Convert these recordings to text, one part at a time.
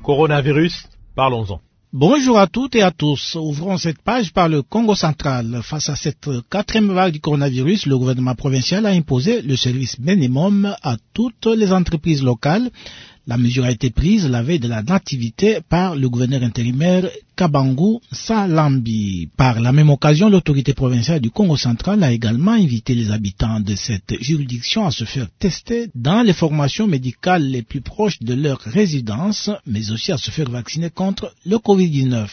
Coronavirus, parlons-en. Bonjour à toutes et à tous. Ouvrons cette page par le Congo central. Face à cette quatrième vague du coronavirus, le gouvernement provincial a imposé le service minimum à toutes les entreprises locales. La mesure a été prise la veille de la nativité par le gouverneur intérimaire Kabangu Salambi. Par la même occasion, l'autorité provinciale du Congo central a également invité les habitants de cette juridiction à se faire tester dans les formations médicales les plus proches de leur résidence, mais aussi à se faire vacciner contre le Covid-19.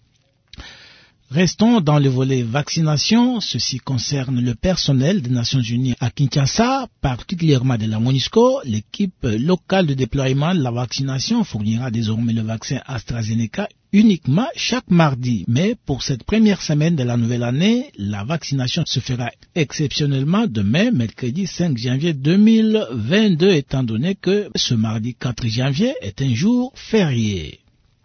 Restons dans le volet vaccination. Ceci concerne le personnel des Nations Unies à Kinshasa, particulièrement de la MONUSCO. L'équipe locale de déploiement de la vaccination fournira désormais le vaccin AstraZeneca uniquement chaque mardi. Mais pour cette première semaine de la nouvelle année, la vaccination se fera exceptionnellement demain, mercredi 5 janvier 2022, étant donné que ce mardi 4 janvier est un jour férié.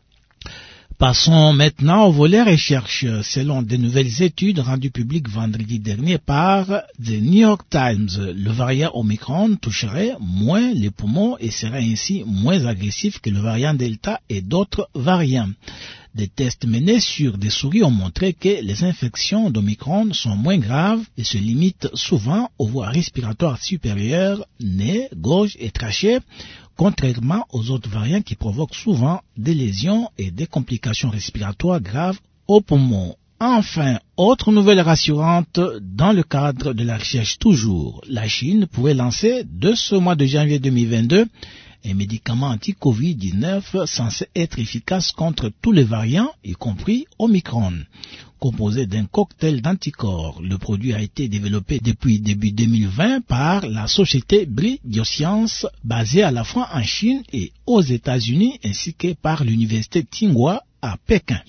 Passons maintenant au volet recherche. Selon de nouvelles études rendues publiques vendredi dernier par The New York Times, le variant Omicron toucherait moins les poumons et serait ainsi moins agressif que le variant Delta et d'autres variants. Des tests menés sur des souris ont montré que les infections d'Omicron sont moins graves et se limitent souvent aux voies respiratoires supérieures, nez, gorge et trachée, contrairement aux autres variants qui provoquent souvent des lésions et des complications respiratoires graves aux poumons. Enfin, autre nouvelle rassurante, dans le cadre de la recherche toujours, la Chine pourrait lancer de ce mois de janvier 2022 un médicament anti-Covid-19 censé être efficace contre tous les variants, y compris Omicron. Composé d'un cocktail d'anticorps, le produit a été développé depuis début 2020 par la société Bri Biosciences, basée à la fois en Chine et aux États-Unis, ainsi que par l'université Tsinghua à Pékin.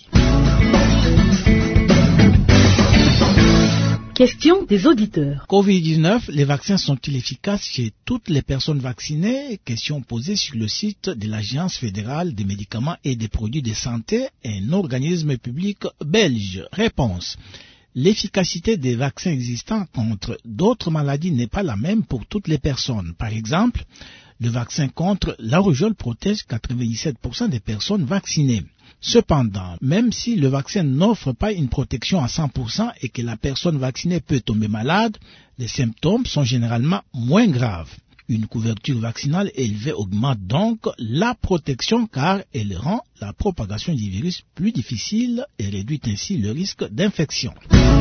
Question des auditeurs. Covid-19, les vaccins sont-ils efficaces chez toutes les personnes vaccinées? Question posée sur le site de l'Agence fédérale des médicaments et des produits de santé, un organisme public belge. Réponse. L'efficacité des vaccins existants contre d'autres maladies n'est pas la même pour toutes les personnes. Par exemple, le vaccin contre la rougeole protège 97% des personnes vaccinées. Cependant, même si le vaccin n'offre pas une protection à 100% et que la personne vaccinée peut tomber malade, les symptômes sont généralement moins graves. Une couverture vaccinale élevée augmente donc la protection car elle rend la propagation du virus plus difficile et réduit ainsi le risque d'infection.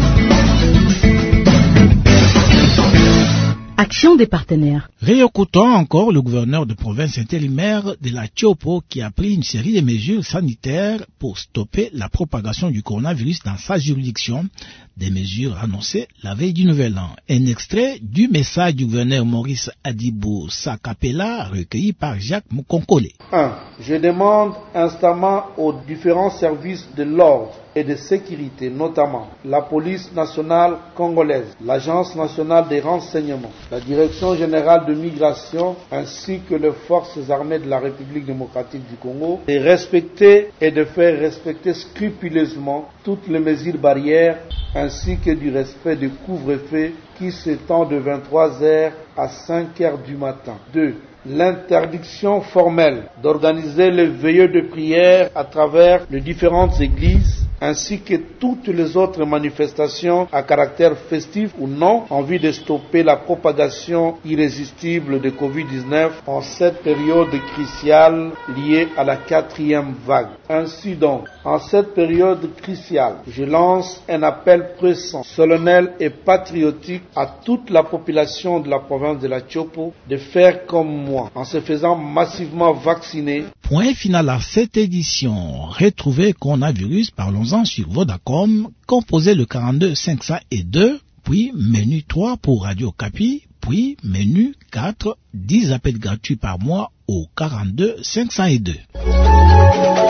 Action des partenaires. Réécoutons encore le gouverneur de province intérimaire de la Tchopo qui a pris une série de mesures sanitaires pour stopper la propagation du coronavirus dans sa juridiction, des mesures annoncées la veille du Nouvel An. Un extrait du message du gouverneur Maurice Adibou Sakapela recueilli par Jacques Mukonkole. 1. Je demande instamment aux différents services de l'ordre et de sécurité, notamment la police nationale congolaise, l'agence nationale des renseignements, la direction générale de migration ainsi que les forces armées de la République démocratique du Congo, de respecter et de faire respecter scrupuleusement toutes les mesures barrières ainsi que du respect du couvre-feu qui s'étend de 23h à 5h du matin. 2. L'interdiction formelle d'organiser les veillées de prière à travers les différentes églises ainsi que toutes les autres manifestations à caractère festif ou non en vue de stopper la propagation irrésistible de Covid-19 en cette période cruciale liée à la 4e vague. Ainsi donc, en cette période cruciale, je lance un appel pressant, solennel et patriotique à toute la population de la province de la Tchopo de faire comme moi, en se faisant massivement vacciner. Point final à cette édition. Retrouvez Coronavirus, parlons-en sur Vodacom, composez le 42 502, puis menu 3 pour Radio Capi, puis menu 4, 10 appels gratuits par mois au 42 502.